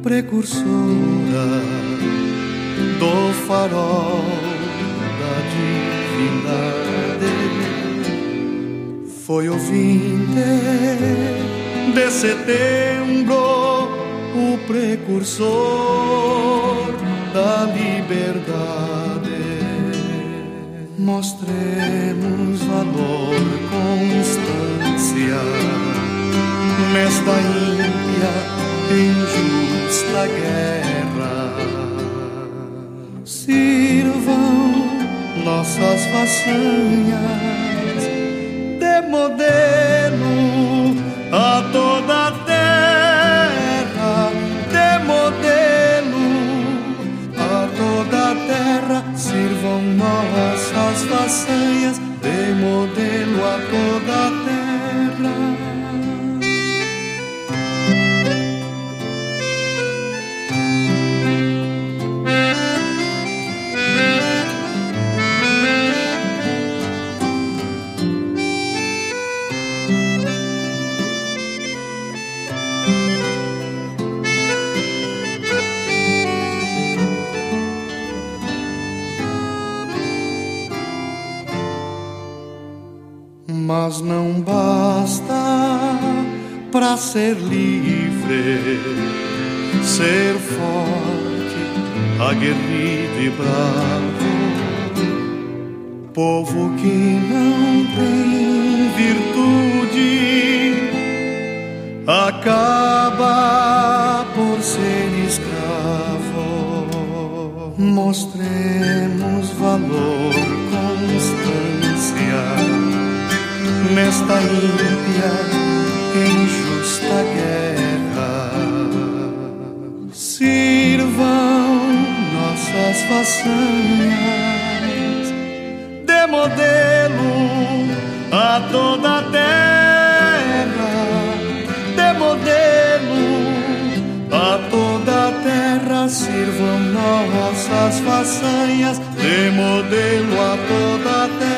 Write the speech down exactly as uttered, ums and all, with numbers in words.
precursora do farol da divindade. Foi o vinte de setembro o precursor da liberdade. Mostremos valor, constância nesta ímpia e injusta guerra. Sirvam nossas façanhas de modelo a toda a terra, de modelo a toda a terra. Sirvam nossas façanhas de modelo a toda a terra. Mas não basta para ser livre, ser forte, aguerrido e bravo. Povo que não tem virtude acaba por ser escravo. Mostremos valor, constância nesta ímpia e injusta guerra. Sirvam nossas façanhas de modelo a toda a terra, de modelo a toda a terra. Sirvam nossas façanhas de modelo a toda a terra.